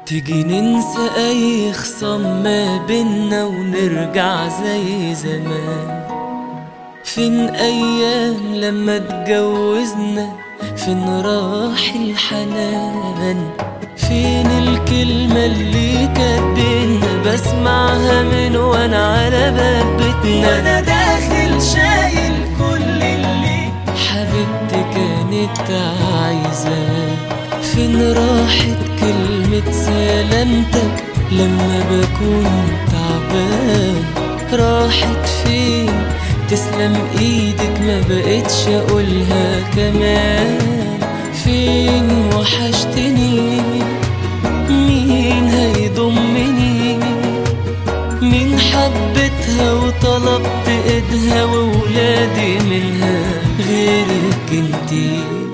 تيجي ننسى اي خصام ما بينا ونرجع زي زمان. فين ايام لما اتجوزنا؟ فين راح الحنان؟ فين الكلمة اللي كانت بينا بسمعها من وانا على باب بيتنا وانا داخل شايل كل اللي حبيبتي كانت عايزاه؟ فين راحت كلمة سلامتك لما بكون تعبان؟ راحت فين تسلم ايدك ما بقتش اقولها كمان؟ فين وحشتني؟ مين هيضمني؟ مين حبتها وطلبت ايدها وولادي منها غيرك انتي؟